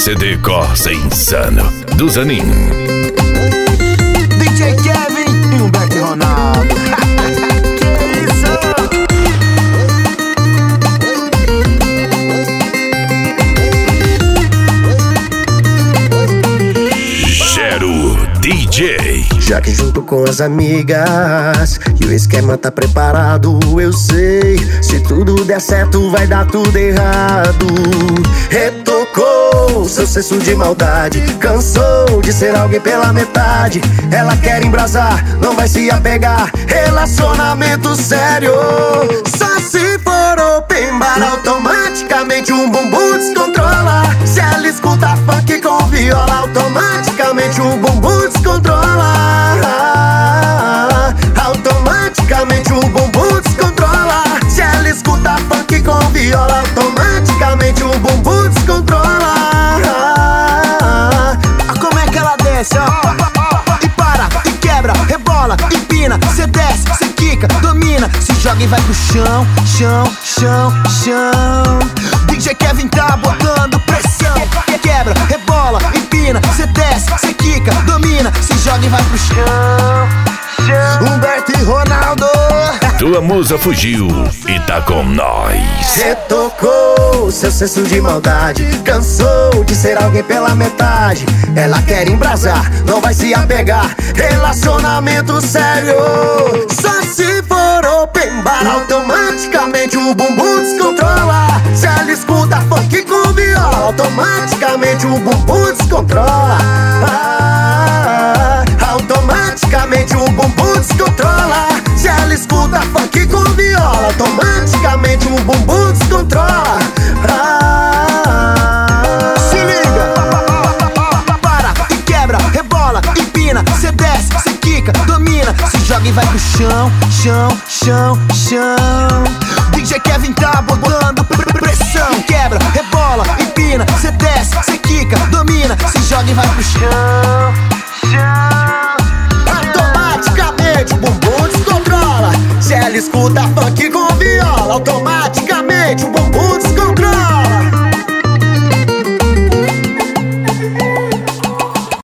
CD Corsa Insano do Zanin. DJ Kevin e Humberto e Ronaldo. Gero DJ. Já que junto com as amigas e o esquema tá preparado, eu sei. Se tudo der certo, vai dar tudo errado. Retocou seu senso de maldade, cansou de ser alguém pela metade. Ela quer embrasar, não vai se apegar. Relacionamento sério, só se for open bar. Automaticamente um bumbum descontrola. Se ela escuta funk com viola, automaticamente um bumbum descontrola. Automaticamente o bumbum descontrola. Se ela escuta funk com viola, automaticamente o bumbum descontrola. Como é que ela desce, ó? E para, e quebra, rebola, empina. Cê desce, cê quica, domina. Se joga e vai pro chão, chão, chão, chão. DJ Kevin tá botando pressão. Quebra, rebola, empina. Cê desce, cê quica, domina. Se joga e vai pro chão. Humberto e Ronaldo. Tua musa fugiu e tá com nós. Retocou seu senso de maldade, cansou de ser alguém pela metade. Ela quer embrasar, não vai se apegar. Relacionamento sério, só se for open bar. Automaticamente o bumbum descontrola. Se ela escuta funk com viola, automaticamente o bumbum descontrola. Automaticamente o bumbum descontrola. Se ela escuta funk com viola, automaticamente o bumbum descontrola. Se liga. Para e quebra, rebola, empina. Cê desce, cê quica, domina. Se joga e vai pro chão, chão, chão, chão. DJ Kevin tá botando pressão. Quebra, rebola, empina. Cê desce, cê quica, domina. Se joga e vai pro chão, chão. Automaticamente o bumbum descontrola. Se ela escuta funk com viola, automaticamente o bumbum